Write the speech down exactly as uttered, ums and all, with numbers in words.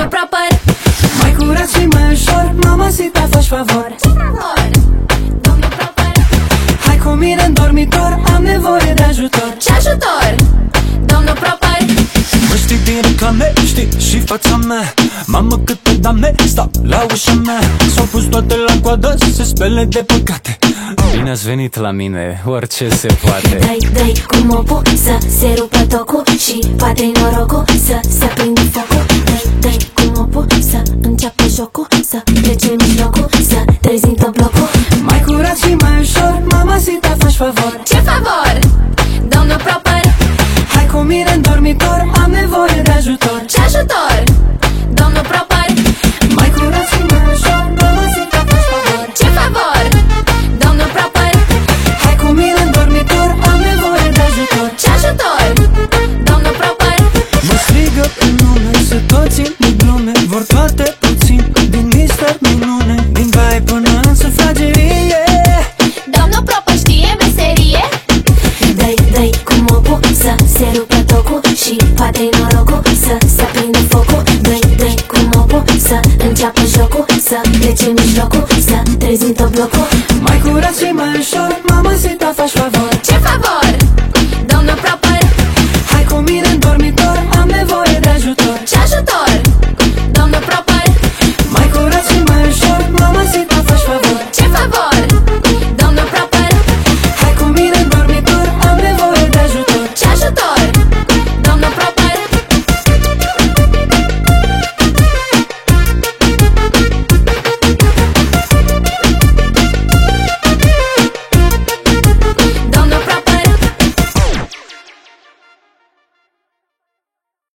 proper. Mai curat și mai ușor, mamacita, faci favor. Ce favor? Domnul proper. Hai cu mine în dormitor, am nevoie de ajutor. Ce ajutor? Domnul proper. Mă știi din reclame, știi și fața mea. Mamă, câte dame stau la ușa mea. S-au pus toate la coadă să se spele de păcate. Bine ați venit la mine, orice se poate. Dai, dai cu mopul să se rupă tocul și poate-i norocul să se aprinde focul. Dai, dai cu mopul să înceapă jocul, să trece mijlocul, să trezim tot blocul. Mai curat și mai ușor, mamacita, faci favor. Ce favor? Domnul proper. Hai cu mine în dormitor, am nevoie de ajutor. Ce ajutor? Domnul proper. Mai curat și mai ușor, mamacita, faci favor. Ce favor? Domnul proper. Hai cu mine în dormitor, am nevoie de ajutor. Ce ajutor? Domnul proper. Mă strigă pe nume, să toți îmi glume, vor toate puțin din mister minune. Din baie până în sufragerie, Domnul proper știe meserie. Dai, dai cu mopul să se rupă tocul și poate-i norocul să se aprinde focul. Dai, dai cu mopul să înceapă jocul, să trece mijlocul, să trezim tot blocul. mai curat și mai ușor, mamacita, faci favor.